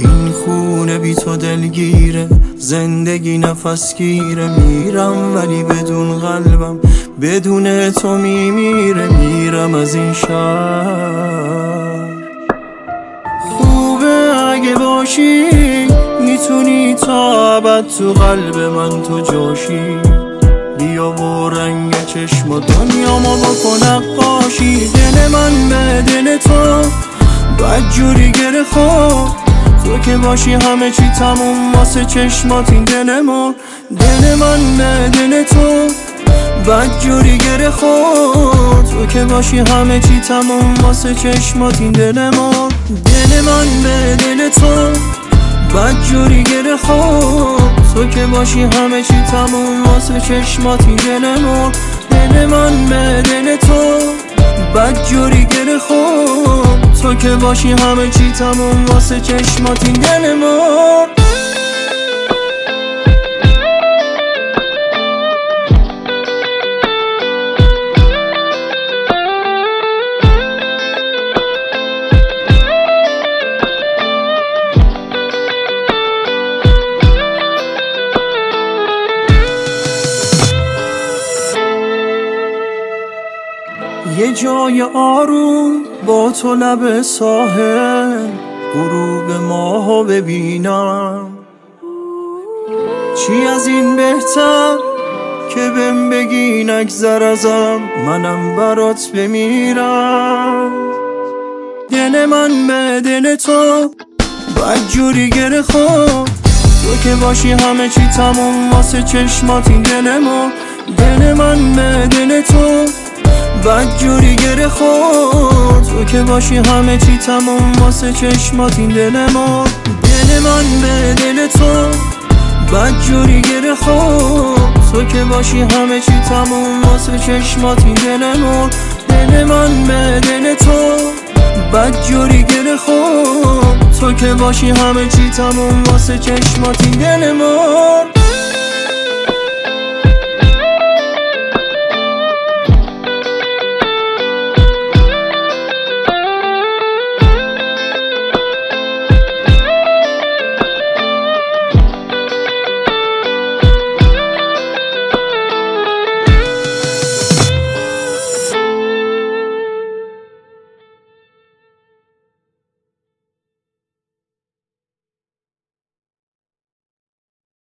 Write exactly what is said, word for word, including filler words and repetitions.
این خونه بی تو دلگیره، زندگی نفس گیره. میرم ولی بدون قلبم، بدون تو میمیره. میرم از این شهر. خوبه اگه باشی، میتونی تا ابد تو قلب من تو جاشی. بیا و رنگ چشم و دنیامو بکن نقاشی. دل من به دل تو بدجوری گره خورد، تو که باشی همه چی تموم واسه چشمات این دل ما. دل من به دل تو بدجوری گره خورد، تو که باشی همه چی تموم واسه چشمات این دل ما. دل من به دل تو بدجوری گره خورد، تو که باشی همه چی تموم واسه چشمات این دل ما. دل من به دل تو بدجوری گره خورد، تو که باشی همه چی تموم واسه چشمات این دل ما. یه جای آروم با تو لب ساحل، غروب ماهو ببینم. چی از این بهتر که بهم بگی نگذر ازم، منم برات بمیرم. دل من به دل تو بدجوری گره خورد، تو که باشی همه چی تموم واسه چشمات این دل ما. دل من به دل تو بدجوری گره خورد، تو که باشی همه چی تموم واسه چشمات این دل ما. دل من به دل تو بدجوری گره خورد، تو که باشی همه چی تموم واسه چشمات این دل ما. دل من به دل تو بدجوری گره خورد، تو که باشی همه چی تموم واسه چشمات این دل ما.